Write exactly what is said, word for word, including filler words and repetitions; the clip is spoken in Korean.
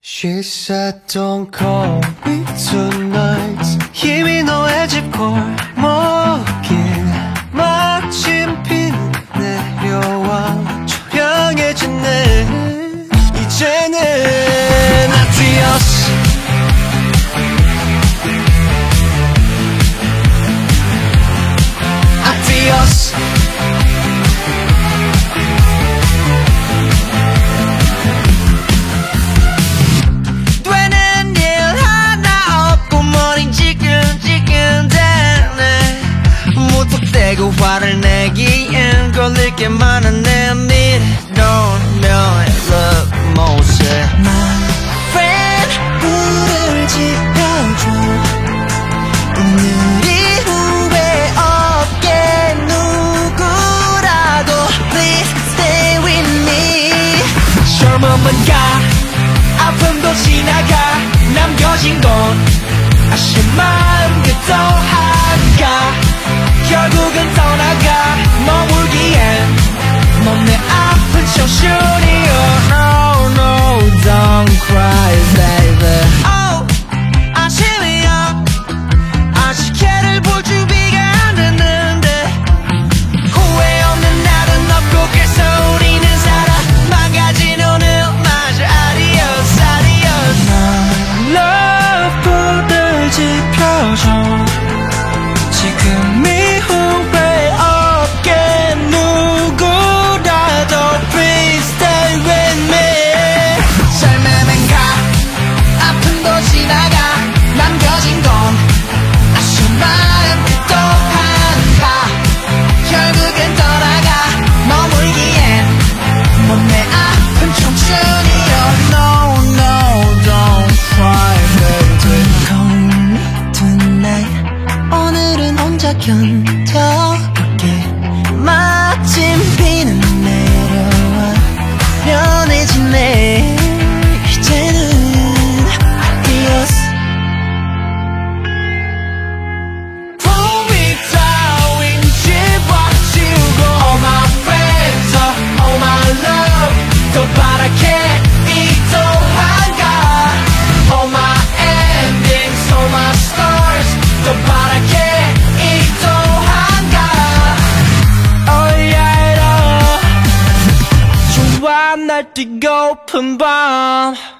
She said don't call me tonight. 이미 너의 집 골목길 마침 비는 내려와 초량해지네. 이제는 adios. Adios. 화를 내기엔 걸릴 게 많아 내 미련 love 모습. My friend 불을 지펴줘. 오늘이 후회 없게 누구라도 Please stay with me. 젊음은 가 아픔도 지나가 남겨진 건 아쉬운 마음 그도 한가. 결국은 떠나가 머물기엔 몸내 아픈 청춘이 Oh no no don't cry baby. Oh 아침이야 아직 해를 볼 준비가 안 됐는데 후회 없는 날은 없고 그래서 우리는 살아 망가진 오늘마저 Adios adios. My love 불을 지펴줘. 지금이 견뎌볼게. 마침 비는 내려와 편해지네. 이제는 adios. Pull me down 집어치우고 All my friends, all my love 더 바라게 이 또한가. All my endings, all my stars 더 바라게 날 뛰고픈 밤.